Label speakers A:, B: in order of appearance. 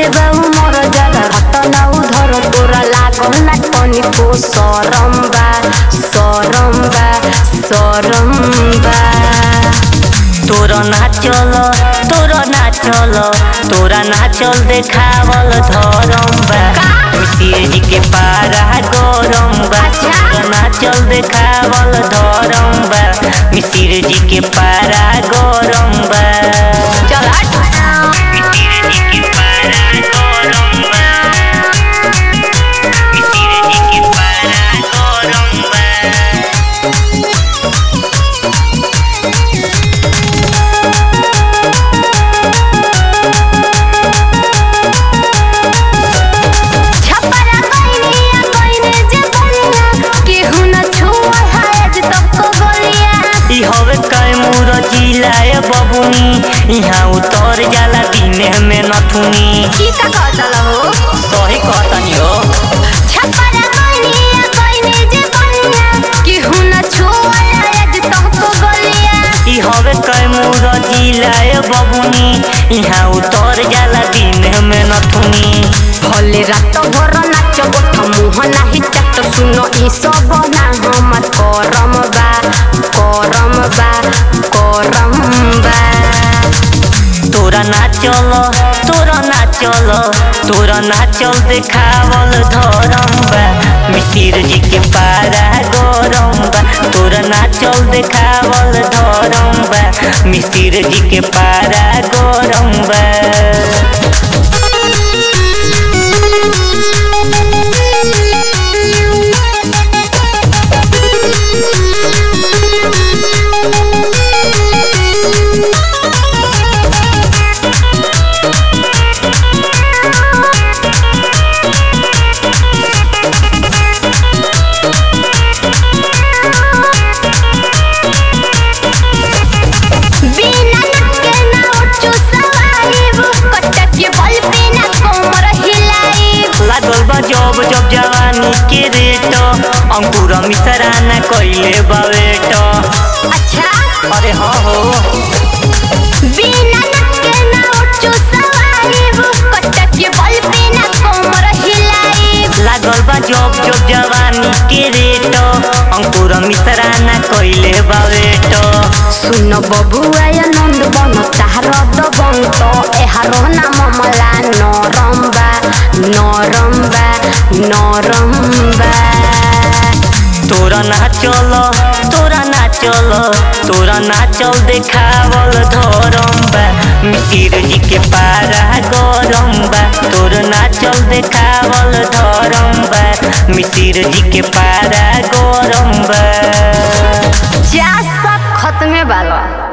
A: छोटे बाबू मोर जाला घटना उधर तोरा लागल ना तनिको शरम बा
B: तोरा नाचल देखावल धरम बा मिसिर जी के पारा गरम बा तोरा नाचल देखावल धरम बा मिसिर जी के पारा गरम बा
A: चल
B: मिसिर जी के पारा गरम बा मिसिर जी के पारा गरम बा बबुनी यहाँ उतर जाला दिने में नथुनी
A: की का कहतला हो
B: सही कहतनी हो
A: छपरा कोइनी जे बनिया कि हुना छोया आज तक गलिया
B: ई हवे कैमूर जिला बबुनी यहाँ उतर जाला दिने में नथुनी
A: भले रात भर नाच गोठ मुह नाही चट सुनो ई सब ना हमर करम बा
B: तोरा नाचल देखावल धरम बा मिसिर जी के पारा गरम बा तोरा नाचल देखावल धरम बा मिसिर जी के पारा गरम बा जब जवानी के रेट अंकुर मिश्रा न कइले बावेट
A: अच्छा
B: अरे हाँ हो
A: बिना नके ना उठो सवारी वो कटक के बल पे ना कोमर हिलाई
B: लागल बा जब जवानी के रेट अंकुर मिश्रा न कइले बावेट
A: सुन बबुआ आनंद बन तार दबन तो एहारो नाम मला नरम बा
B: तोरा नाचल देखावल धरम बा मिसिर जी के पारा गरम बा तोरा नाचल देखावल धरम बा मिसिर जी के पारा गरम बा
A: जा सब खत्मे बाला।